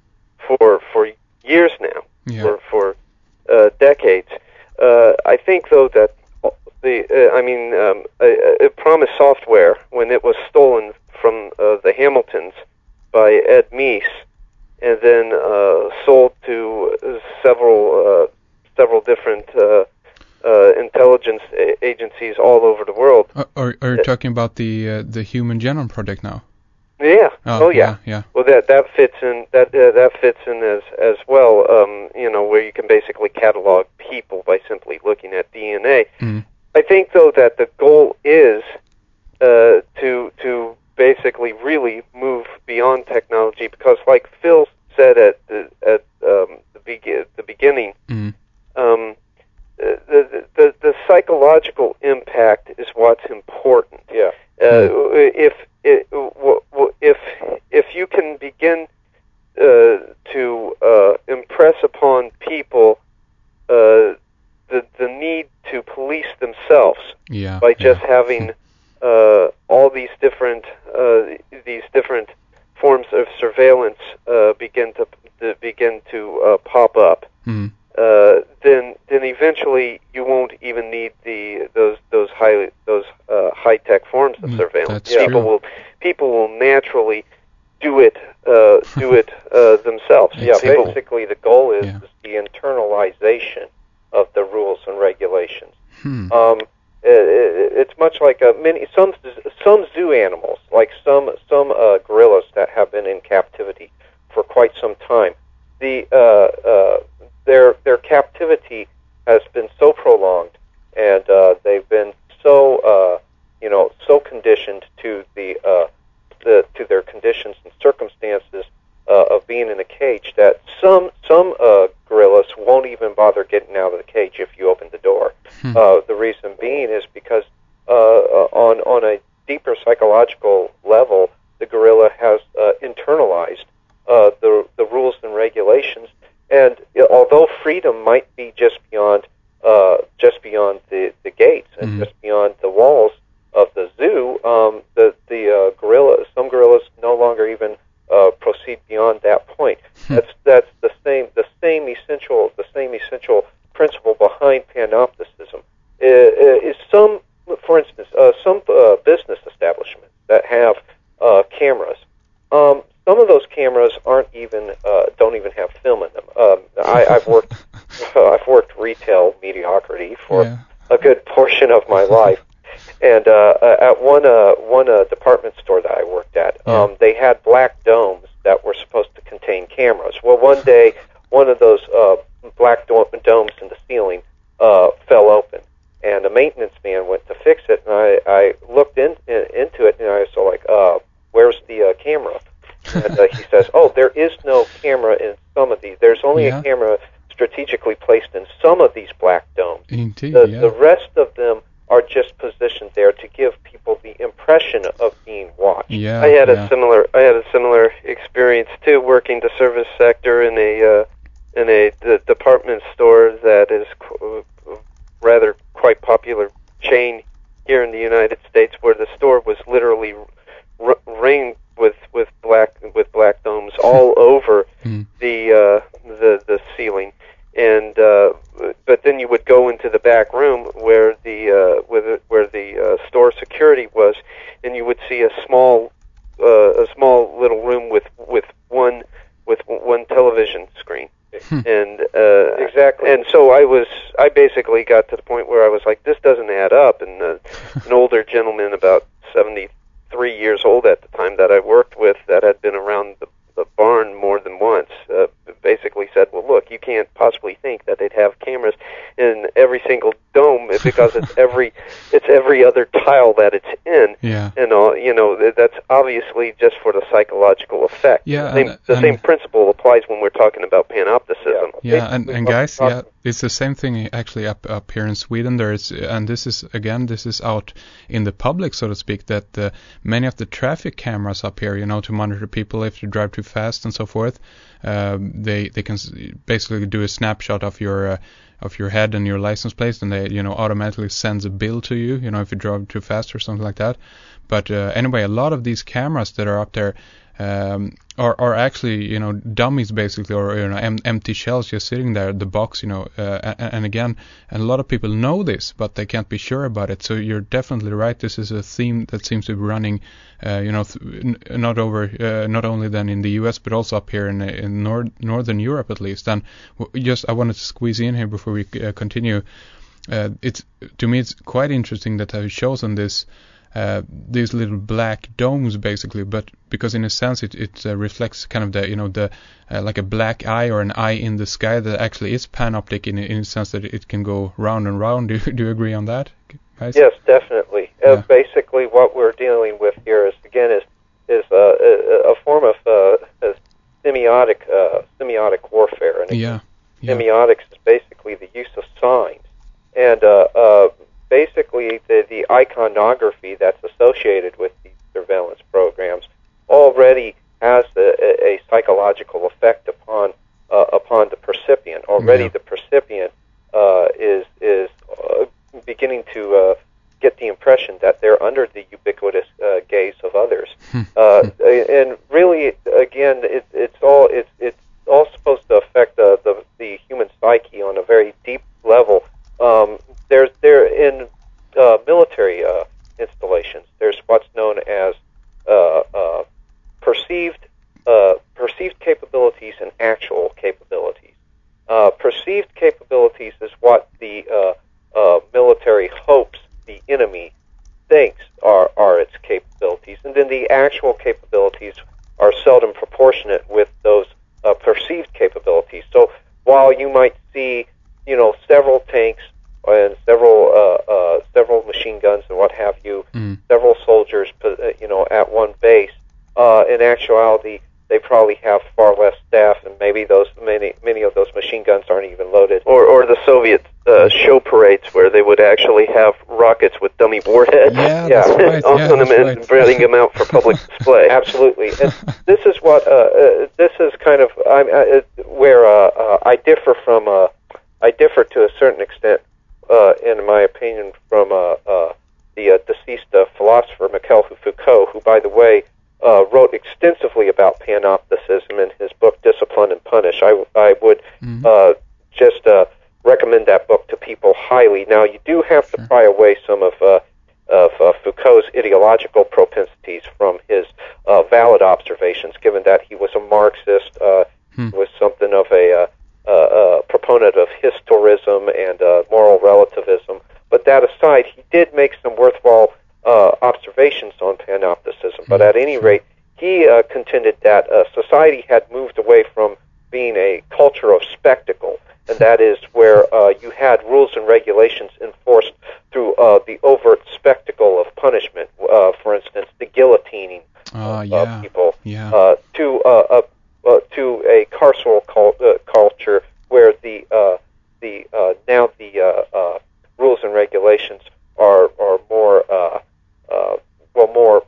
for for years now, yeah. for for uh, decades. Uh, I think, though, that the uh, I mean, um, uh, uh, Promise Software, when it was stolen from uh, the Hamiltons by Ed Meese, and then uh, sold to several uh, several different uh, uh, intelligence a- agencies all over the world. Uh, are, are you talking about the uh, the Human Genome Project now? Yeah. Oh, oh yeah. yeah. Yeah. Well, that that fits in. That uh, that fits in as as well. Um, you know, where you can basically catalog people by simply looking at D N A. Mm. I think, though, that the goal is uh, to to basically really move beyond technology, because, like Phil said at the at um, the, be- the beginning, Mm. um, the, the the psychological impact is what's important. Yeah. Uh, if it, w- w- if if you can begin uh, to uh, impress upon people uh, the the need to police themselves Yeah. by just yeah. having uh, all these different uh, these different forms of surveillance uh, begin to, to begin to uh, pop up, Mm. uh, then then eventually you won't even need the those those high those uh, high tech forms of Mm, surveillance. that's People true. will people will naturally do it uh, do it uh, themselves. Yeah, Exactly. basically the goal is, Yeah. is the internalization of the rules and regulations. Hmm. Um, it, it's much like a many some some zoo animals, like some some uh, gorillas that have been in captivity for quite some time. The uh, uh, their their captivity has been so prolonged, and uh, they've been so uh, you know so conditioned to the uh, the to their conditions and circumstances uh, of being in a cage that some some uh, gorillas won't even bother getting out of the cage if you open the door. Hmm. Uh, the reason being is because uh, uh, on on a deeper psychological level, the gorilla has uh, internalized uh, the the rules and regulations. And uh, although freedom might be just beyond uh, just beyond the, the gates and Mhm. just beyond the walls of the zoo, um, the the uh, gorillas, some gorillas no longer even uh, proceed beyond that point. That's that's the same the same essential the same essential principle behind panopticism. Uh, is some, for instance, uh, some uh, business establishments that have uh, cameras. Um, some of those cameras aren't even uh, don't even have film in them. Um, I, I've worked I've worked retail mediocrity for Yeah. a good portion of my life, and uh, at one uh, one uh, department store that I worked at, Yeah. um, they had black domes that were supposed to contain cameras. Well, one day one of those uh, black do- domes in the ceiling uh, fell open, and a maintenance man went to fix it, and I, I looked in, in, into it, and I was so like, uh, "Where's the uh, camera?" And uh, he says, "Oh, there is no camera in some of these. There's only Yeah. a camera strategically placed in some of these black domes. Indeed. The, yeah. the rest of them are just positioned there to give people the impression of being watched." yeah. I had yeah. a similar I had a similar experience too, working the service sector in a uh, in a the department store that is qu- rather quite popular chain here in the United States, where the store was literally r- ringed with, with black with black domes all over Mm. the uh, the the ceiling, and uh, but then you would go into the back room where the uh, where the, where the uh, store security was, and you would see a small uh, a small little room with with one with one television screen. Hmm. And uh, Exactly. and so I was, I basically got to the point where I was like, this doesn't add up. And uh, an older gentleman, about seventy-three years old at the time, that I worked with, that had been around the, the barn more than once, uh, basically said, well, look, you can't possibly think that they'd have cameras in every single dome because it's every, it's every other tile that it's in. Yeah. And all, you know, th- that's obviously just for the psychological effect. Yeah, the same, and- the and- same principle applies when we're talking about panopticism. Yeah, and, Basically and what guys, we're yeah, talking- it's the same thing actually up up here in Sweden. There's, and this is again, this is out in the public, so to speak. That uh, many of the traffic cameras up here, you know, to monitor people if they drive too fast and so forth, um, they they can s- basically do a snapshot of your uh, of your head and your license plate, and they, you know, automatically sends a bill to you, you know, if you drive too fast or something like that. But uh, anyway, a lot of these cameras that are up there um, are are actually, you know, dummies basically, or, you know, em- empty shells just sitting there, the box, you know, uh, and, and again, and a lot of people know this, but they can't be sure about it. So you're definitely right. This is a theme that seems to be running, uh, you know, th- n- not over, uh, not only then in the U S, but also up here in in nor- northern Europe at least. And w- just I wanted to squeeze in here before we uh, continue. uh, it's to me it's quite interesting that I've chosen this. Uh, these little black domes, basically, but because in a sense it it uh, reflects kind of the you know the uh, like a black eye or an eye in the sky that actually is panoptic in in the sense that it can go round and round. Do you, do you agree on that, guys? Yes, definitely. Yeah. Uh, basically, what we're dealing with here is again is is uh, a, a form of uh, a semiotic uh, semiotic warfare, and Yeah. yeah. semiotics is basically the use of signs, and uh, uh, basically the, the iconography that's associated with these surveillance programs already has a, a psychological effect upon uh, upon the percipient. Already, Yeah. the percipient uh, is is uh, beginning to uh, get the impression that they're under the ubiquitous uh, gaze of others, uh, and really, again, it, it's all it's it's all supposed to affect the, the the human psyche on a very deep level. Um, there's there in uh, military uh, installations. There's what's known as uh, uh, perceived uh, perceived capabilities and actual capabilities. Uh, perceived capabilities is what the uh, uh, military hopes the enemy thinks are are its capabilities, and then the actual capabilities are seldom proportionate with those uh, perceived capabilities. So while you might see, you know, several tanks and several uh, uh, several machine guns and what have you, Mm. several soldiers, uh, you know, at one base, uh, in actuality, they probably have far less staff, and maybe those many many of those machine guns aren't even loaded. Or, or the Soviet uh, show parades where they would actually have rockets with dummy warheads Yeah, Yeah. that's right. on Yeah, them that's and right. bringing them out for public display. Absolutely, and this is what uh, uh, this is kind of I'm, uh, where uh, uh, I differ from uh, I differ to a certain extent, uh, in my opinion, from uh, uh, the uh, deceased uh, philosopher Michel Foucault, who, by the way, uh, wrote extensively about panopticism in his book Discipline and Punish. I, I would Mhm. uh, just uh, recommend that book to people highly. Now, you do have to Sure. pry away some of uh, of uh, Foucault's ideological propensities from his uh, valid observations, given that he was a Marxist, uh, Hmm. was something of a uh, uh, uh, proponent of historism and uh, moral relativism. But that aside, he did make some worthwhile uh, observations on panopticism. But Mm, at any sure. rate, he uh, contended that uh, society had moved away from being a culture of spectacle, and that is where uh, you had rules and regulations enforced through uh, the overt spectacle of punishment. Uh, for instance, the guillotining Ah, of yeah. people, Yeah. uh, to uh, a, uh, to a carceral cult, uh, culture where the uh, the uh, now the uh, uh, rules and regulations are are more uh, uh, well more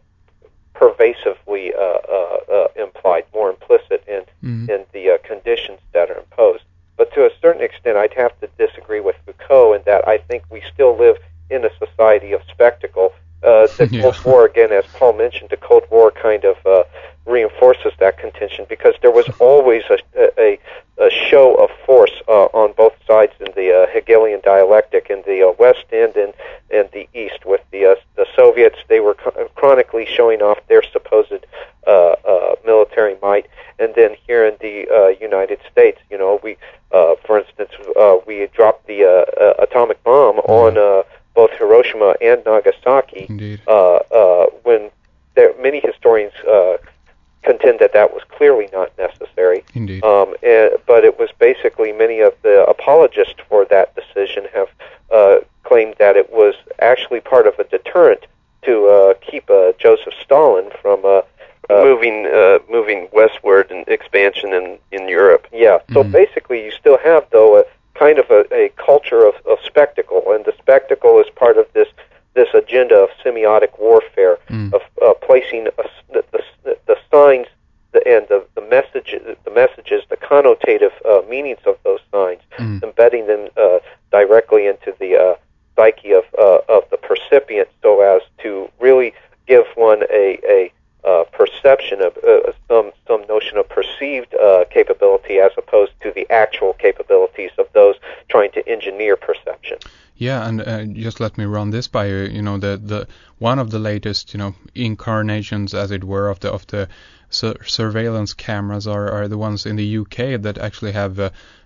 pervasively uh, uh, uh, implied, more implicit in Mhm. in the uh, conditions that are imposed. But to a certain extent, I'd have to disagree with Foucault in that I think we still live in a society of spectacle. Uh, the Yeah. Cold War, again, as Paul mentioned, the Cold War kind of uh, reinforces that contention because there was always a, a, a show of force uh, on both sides in the uh, Hegelian dialectic in the uh, West End and, and the East. With the uh, the Soviets, they were ch- chronically showing off their supposed uh, uh, military might, and then here in the uh, United States, you know, we, uh, for instance, uh, we dropped the uh, uh, atomic bomb on uh, both Hiroshima and Nagasaki. Indeed. Uh, uh, when there, many historians uh, contend that that was clearly not necessary. Indeed. Um, and, but it was basically many of the apologists for that decision have uh, claimed that it was actually part of a deterrent to uh, keep uh, Joseph Stalin from uh, uh, moving uh, moving westward and expansion in, in Europe. Yeah, so Mhm. basically you still have, though, a kind of a, a culture of, of spectacle, and the spectacle is part of this this agenda of semiotic warfare, Mm. of uh, placing a, the, the, the signs the, and the, the, message, the messages, the connotative uh, meanings of those signs, Mm. embedding them uh, directly into the uh, psyche of, uh, of the percipient so as to really give one a, a uh, perception of uh, some some notion of perceived uh, capability as opposed to the actual capabilities of those trying to engineer perception. Yeah, and uh, just let me run this by you. You know, the the one of the latest, you know, incarnations, as it were, of the of the sur- surveillance cameras are, are the ones in the U K that actually have uh,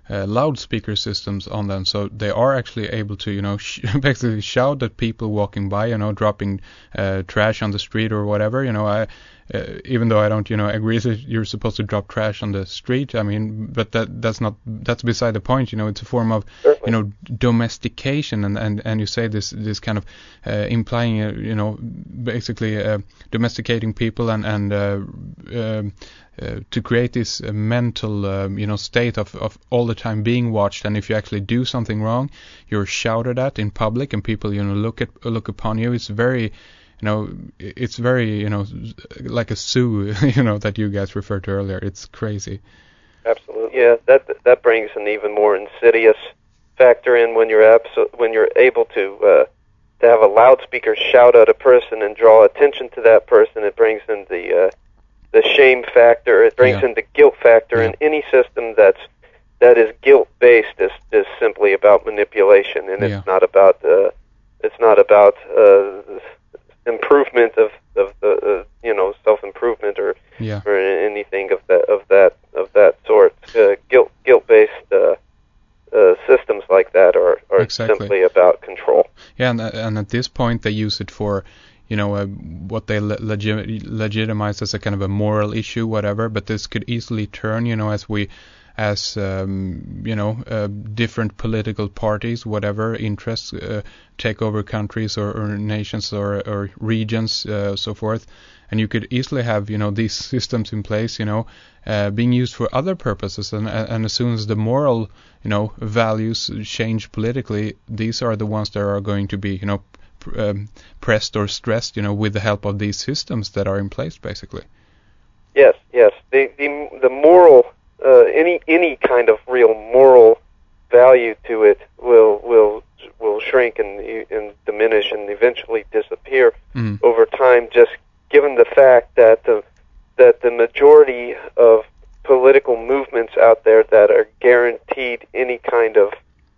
uh, loudspeaker systems on them, so they are actually able to, you know, sh- basically shout at people walking by, you know, dropping uh, trash on the street or whatever. You know, I uh, even though I don't, you know, agree that you're supposed to drop trash on the street. I mean, but that that's not that's beside the point. You know, it's a form of Certainly. you know domestication, and, and, and you say this this kind of uh, implying, uh, you know, basically uh, domesticating people and and uh, uh, uh, to create this uh, mental um, you know state of, of all the time being watched, and if you actually do something wrong, you're shouted at in public, and people you know look at look upon you. It's very You know, it's very, you know, like a zoo, you know, that you guys referred to earlier. It's crazy. Absolutely. Yeah, that that brings an even more insidious factor in when you're abso- when you're able to uh, to have a loudspeaker shout at a person and draw attention to that person. It brings in the uh, the shame factor. It brings Yeah. in the guilt factor. Yeah. And any system that's that is guilt based is is simply about manipulation, and it's Yeah. not about uh, it's not about uh, improvement of of the uh, you know self improvement or Yeah. or anything of that of that of that sort. Uh, guilt guilt based uh, uh, systems like that are are Exactly. simply about control. Yeah, and, and at this point they use it for, you know, uh, what they le- legi- legitimize as a kind of a moral issue, whatever. But this could easily turn, you know, as we, as um, you know, uh, different political parties, whatever interests, uh, take over countries or, or nations or, or regions, uh, so forth. And you could easily have, you know, these systems in place, you know, uh, being used for other purposes. And, and as soon as the moral, you know, values change politically, these are the ones that are going to be, you know, pr- um, pressed or stressed, you know, with the help of these systems that are in place, basically. Yes, yes. The the the moral uh, any any kind of real moral value to it will will will shrink and and diminish and eventually disappear Mm. over time. Just given the fact that the that the majority of political movements out there that are guaranteed any kind of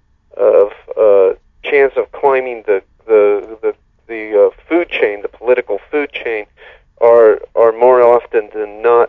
of uh, chance of climbing the the the, the uh, food chain, the political food chain, are are more often than not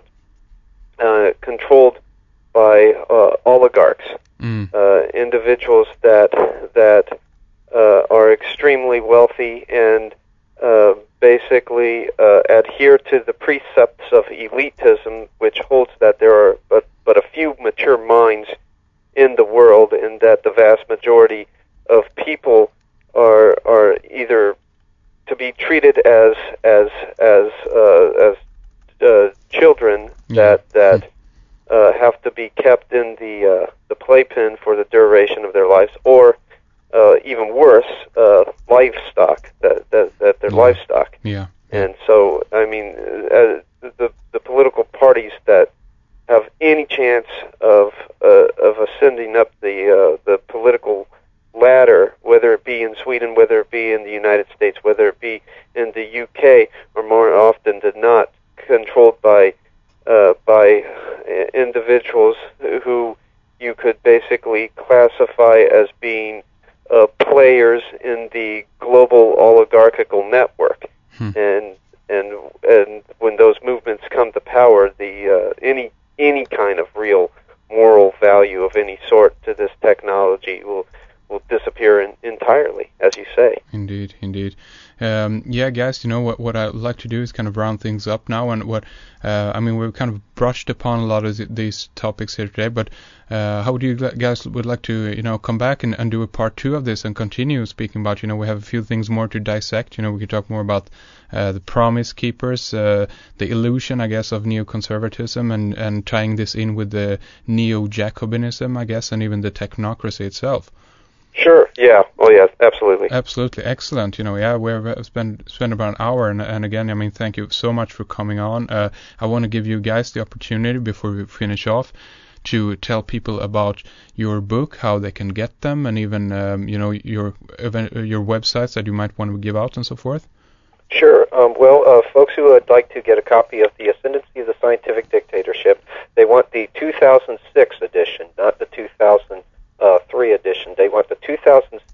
uh, controlled by uh, oligarchs, Mm. uh, individuals that that uh, are extremely wealthy and uh, basically uh, adhere to the precepts of elitism, which holds that there are but but a few mature minds in the world, and that the vast majority of people are are either to be treated as as as uh, as uh, children Yeah. that that uh, have to be kept in the uh, the playpen for the duration of their lives, or uh, even worse, uh, livestock that that, that they're Yeah. livestock. Yeah. And so, I mean, uh, the the political parties that have any chance of uh, of ascending up the uh, the political ladder, whether it be in Sweden, whether it be in the United States, whether it be in the U K, are more often than not controlled by uh, by individuals who you could basically classify as being uh, players in the global oligarchical network. Hmm. And and and when those movements come to power, the uh, any any kind of real moral value of any sort to this technology will will disappear in, entirely, as you say. Indeed, indeed. Um, yeah, guys, you know what what I'd like to do is kind of round things up now, and what uh, I mean, we've kind of brushed upon a lot of th- these topics here today, but uh, how would you guys would like to, you know, come back and, and do a part two of this and continue speaking about, you know, we have a few things more to dissect. You know, we could talk more about uh, the promise keepers, uh, the illusion, I guess, of neoconservatism, and and tying this in with the neo-Jacobinism, I guess, and even the technocracy itself. Sure. Yeah. Oh, yes. Absolutely. Absolutely. Excellent. You know, yeah, we've spent spent about an hour, and, and again, I mean, thank you so much for coming on. Uh, I want to give you guys the opportunity before we finish off to tell people about your book, how they can get them, and even, um, you know, your event, your websites that you might want to give out and so forth. Sure. Um, well, uh, folks who would like to get a copy of The Ascendancy of the Scientific Dictatorship, they want the two thousand six edition, not the two thousand three edition. They want the two thousand six edition.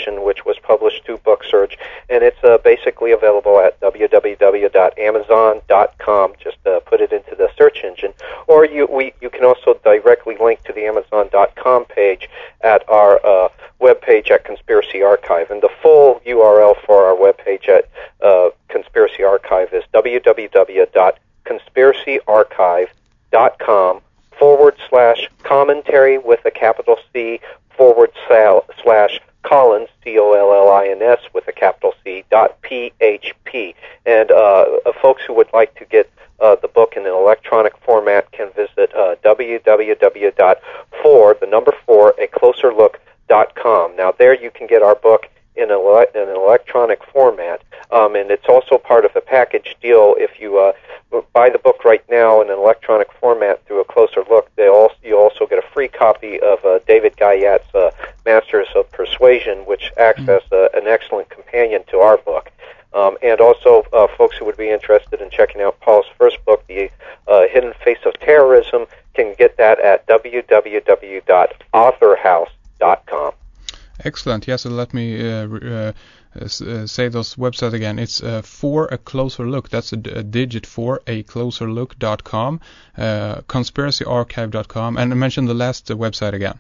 edition, which was published through BookSurge, and it's uh, basically available at w w w dot amazon dot com. Just uh, put it into the search engine, or you we you can also directly link to the amazon dot com page at our uh, webpage at Conspiracy Archive. And the full U R L for our webpage at uh, Conspiracy Archive is w w w dot conspiracy archive dot com forward slash commentary with a capital C forward slash Collins, C O L L I N S, with a capital C, dot P H P. And uh, folks who would like to get uh, the book in an electronic format can visit uh, w w w dot four, the number four, a closer look dot com. Now, there you can get our book in, a, in an electronic format, um, and it's also part of a package deal. If you uh, buy the book right now in an electronic format through a closer look, they also, you also get a free copy of uh, David Guyat's uh, Masters of Persuasion, which acts as uh, an excellent companion to our book. Um, and also, uh, folks who would be interested in checking out Paul's first book, The uh, Hidden Face of Terrorism, can get that at w w w dot author house dot com. Excellent. Yes, so let me uh, uh, uh, say those websites again. It's uh, For a Closer Look. That's a, a digit for a closer look dot com, uh, conspiracy archive dot com, and I mentioned the last uh, website again.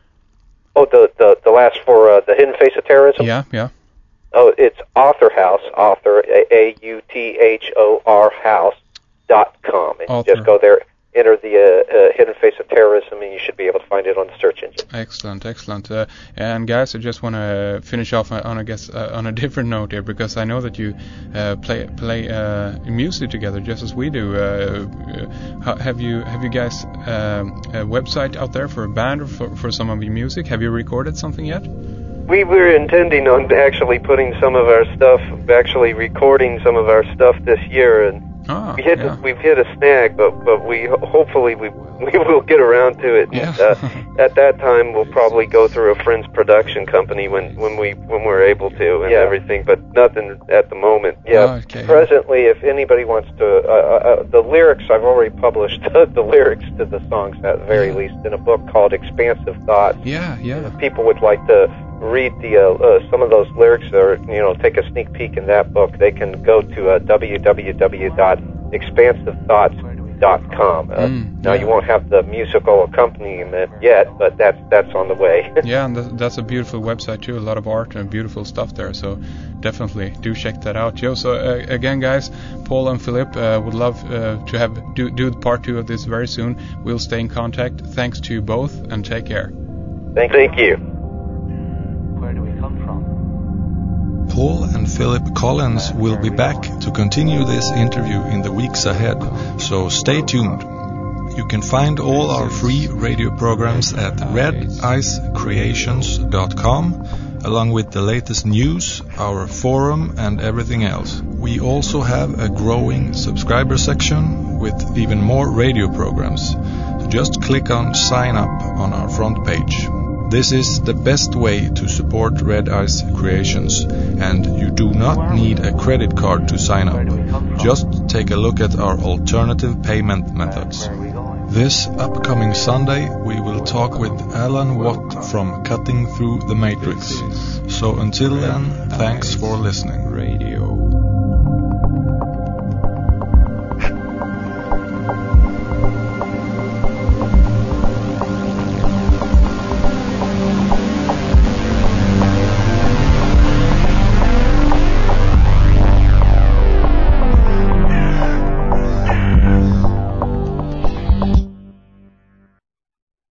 Oh, the the, the last for uh, The Hidden Face of Terrorism? Yeah, yeah. Oh, it's Author House, author, A U T H O R house dot com. And Author. You just go there, enter the uh, uh, Hidden Face of Terrorism, and you should be able to find it on the search engine. Excellent, excellent. Uh, and guys, I just want to finish off on, I guess, uh, on a different note here, because I know that you uh, play play uh, music together, just as we do. Uh, uh, have you have you guys um, a website out there for a band or for, for some of your music? Have you recorded something yet? We were intending on actually putting some of our stuff, actually recording some of our stuff this year, and ah, we hit, yeah. we've hit a snag, but but we hopefully we we will get around to it. Yeah. uh, at that time, we'll probably go through a friend's production company when when we when we're able to and yeah. everything, but nothing at the moment. Yeah. Oh, okay. Presently, if anybody wants to, uh, uh, the lyrics, I've already published the lyrics to the songs at the very Yeah. least in a book called Expansive Thoughts. Yeah, yeah. If people would like to read the uh, uh, some of those lyrics, or you know, take a sneak peek in that book, they can go to uh, w w w dot expansive thoughts dot com. Uh, Mm, now yeah. you won't have the musical accompaniment yet, but that's that's on the way. Yeah, and that's, that's a beautiful website too. A lot of art and beautiful stuff there. So definitely do check that out, Joe. So uh, again, guys, Paul and Philip uh, would love uh, to have do do part two of this very soon. We'll stay in contact. Thanks to you both, and take care. Thank, Thank you. Where do we come from? Paul and Philip Collins will be back to continue this interview in the weeks ahead, so stay tuned. You can find all our free radio programs at red ice creations dot com, along with the latest news, our forum, and everything else. We also have a growing subscriber section with even more radio programs. So just click on Sign Up on our front page. This is the best way to support Red Ice Creations, and you do not need a credit card to sign up. Just take a look at our alternative payment methods. Where are we going? This upcoming Sunday, we will talk with Alan Watt from Cutting Through the Matrix. So until then, thanks for listening. Radio.